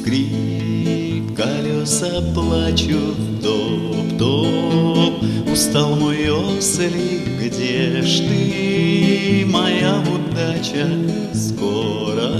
скрип, колеса плачут, топ-топ. Устал мой ослик, где ж ты, моя удача? Скоро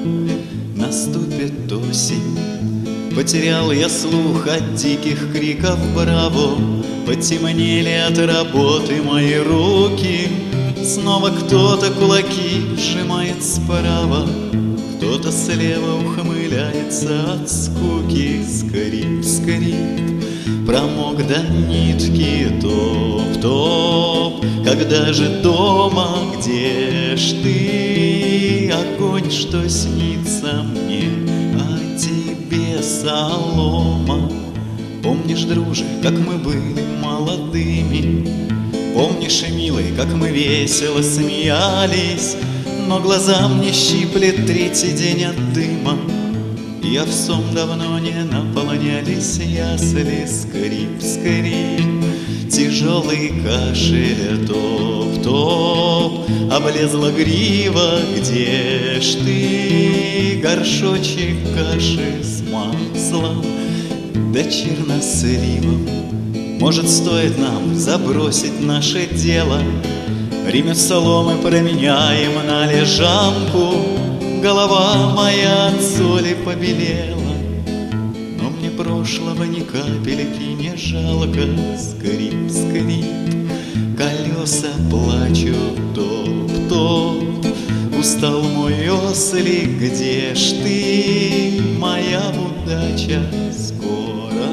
наступит осень. Потерял я слух от диких криков браво, потемнели от работы мои руки. Снова кто-то кулаки сжимает справа, кто-то слева ухмыляется от скуки. Скрип, скрип, промок до нитки, топ-топ. Когда же дома, где ж ты? Огонь, что снится мне, а тебе солома. Помнишь, друже, как мы были молодыми? Помнишь, милый, как мы весело смеялись? Но глаза мне щиплет третий день от дыма, и овсом давно не наполнялись ясли. Скрип, скрип, тяжелый кашель, топ-топ. Облезла грива, где ж ты? Горшочек каши с маслом да черносливом. Может, стоит нам забросить наше дело, ремет соломы променяем на лежанку. Голова моя от соли побелела, но мне прошлого ни капельки не жалко. Скрип, скрип, колеса плачут, топ-топ. Устал мой ослик, где ж ты? Моя удача, скоро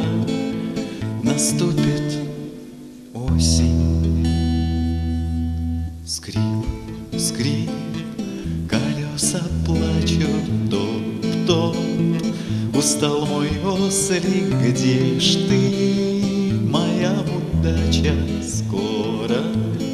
наступит осень. Скрип, скрип, колеса плачут, топ-топ. Устал мой ослик, где ж ты? Моя удача, скоро